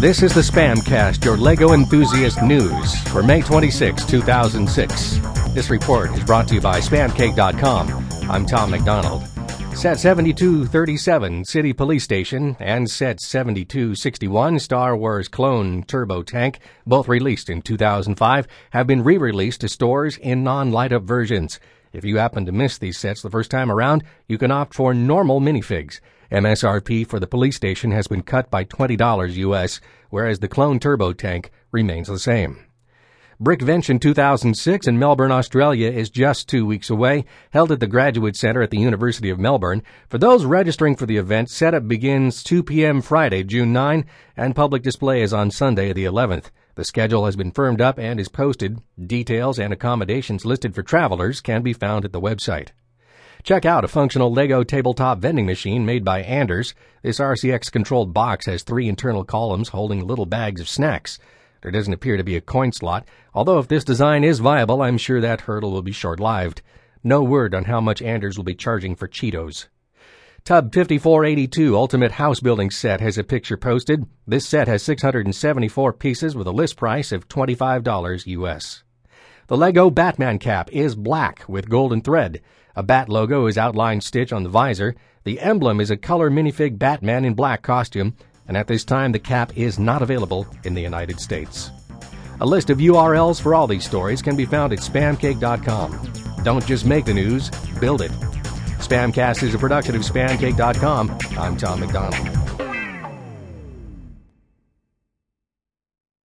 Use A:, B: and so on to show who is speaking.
A: This is the Spamcast, your LEGO enthusiast news for May 26, 2006. This report is brought to you by Spamcake.com. I'm Tom McDonald. Set 7237, City Police Station, and Set 7261, Star Wars Clone Turbo Tank, both released in 2005, have been re-released to stores in non-light-up versions. If you happen to miss these sets the first time around, you can opt for normal minifigs. MSRP for the police station has been cut by $20 US, whereas the Clone Turbo Tank remains the same. Brickvention 2006 in Melbourne, Australia is just 2 weeks away, held at the Graduate Centre at the University of Melbourne. For those registering for the event, setup begins 2 p.m. Friday, June 9, and public display is on Sunday, the 11th. The schedule has been firmed up and is posted. Details and accommodations listed for travelers can be found at the website. Check out a functional LEGO tabletop vending machine made by Anders. This RCX-controlled box has 3 internal columns holding little bags of snacks. There doesn't appear to be a coin slot, although if this design is viable, I'm sure that hurdle will be short-lived. No word on how much Anders will be charging for Cheetos. Tub 5482 Ultimate House Building Set has a picture posted. This set has 674 pieces with a list price of $25 US. The LEGO Batman cap is black with golden thread. A bat logo is outline stitched on the visor. The emblem is a color minifig Batman in black costume, and at this time the cap is not available in the United States. A list of URLs for all these stories can be found at Spamcake.com. Don't just make the news, build it. Spamcast is a production of Spamcake.com. I'm Tom McDonald.